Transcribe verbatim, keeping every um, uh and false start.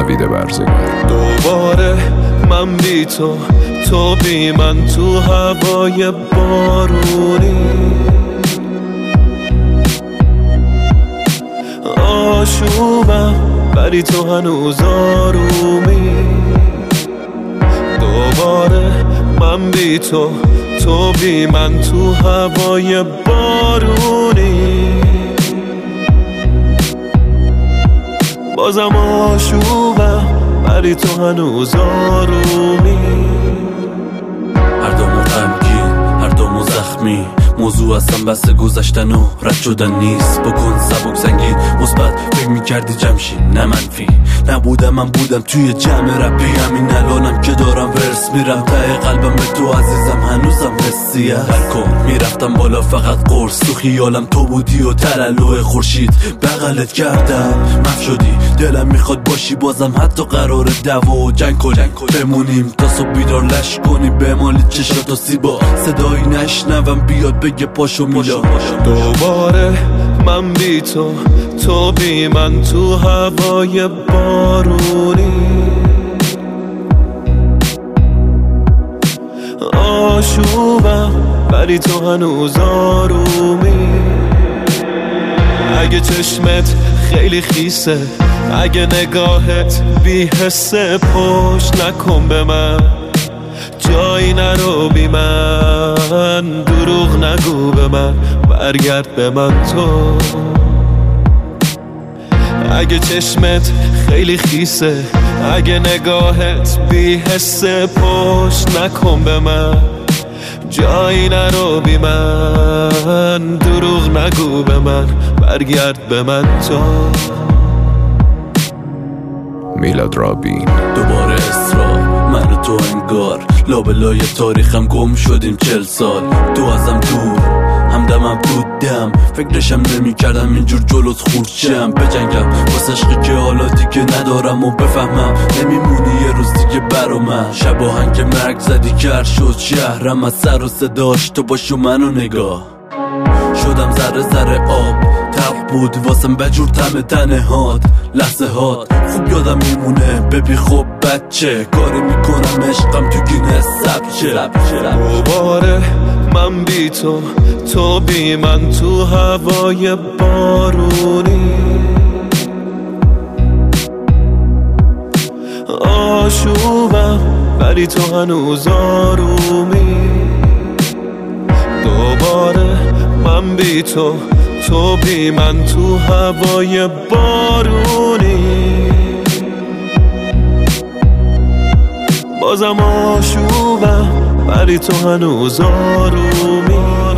نوید برزگر. دوباره من بی تو، تو بی من تو هوای بارونی، آشوبم ولی تو هنوز آرومی. دوباره من بی تو، تو بی من تو هوای بارونی، بازم آشوبم ولی تو هنوز آرومی. هر دومو غمگین، هر دومو زخمی، موضوع اصلا بس گذشتن و رد شدن نیست. بکن سبک سنگین مثبت فکر میکردی جمشی نه منفی. نبودم من بودم توی جمع رپی، همین الانم که دارم ورس میرم ته قلبم به تو عزیزم هنوزم حسیه. هر کن میرفتم بالا فقط قرص، تو خیالم تو بودی و تلالو خورشید بغلت کردم مف شدی. دلم میخواد باشی بازم حتی قرار دعوا و جنگ کنیم، بمونیم تا صبح بیدار لش کنیم، بمالی چشات و سیبا صدایی نشنوم بیاد بگه پاشو میلا. دوباره من بی تو، تو بی من تو هوای بارونی، آشوبم ولی تو هنوز آرومی. اگه چشمت خیلی خیسه، اگه نگاهت بی حسه، پشت نکن به من، جایی نرو بی من، دروغ نگو به من، برگرد به من تو. اگه چشمت خیلی خیسه، اگه نگاهت بی حسه، پشت نکن به من، جایی نرو بی من، دروغ نگو به من، برگرد به من تو. میلاد رابین. دوباره اصرار من و تو انگار لابلای تاریخم گم شدیم چل سال. تو ازم دور همدمم بودم، فکرشم نمی کردم اینجور جلوت خورچم بجنگم واسه عشقی که حالا دیگه ندارم و بفهمم نمیمونی یه روز دیگه برا من. شباهن که مرگ زدی کرد شد شهرم از سر و صداش، تو باشو منو نگاه شدم ذره ذره آب تلخ بود واسم بجور تم تنه هات لحظه هات خوب یادم میمونه ببی خب بچه کاری میکنم عشقم تو گینه ثبت شه. دوباره من بی تو، تو بی من تو هوای بارونی، آشوبم ولی تو هنوز آرومی. دوباره من بی تو، تو بی من تو هوای بارونی، بازم آشوبم ولی تو هنوز آرومی.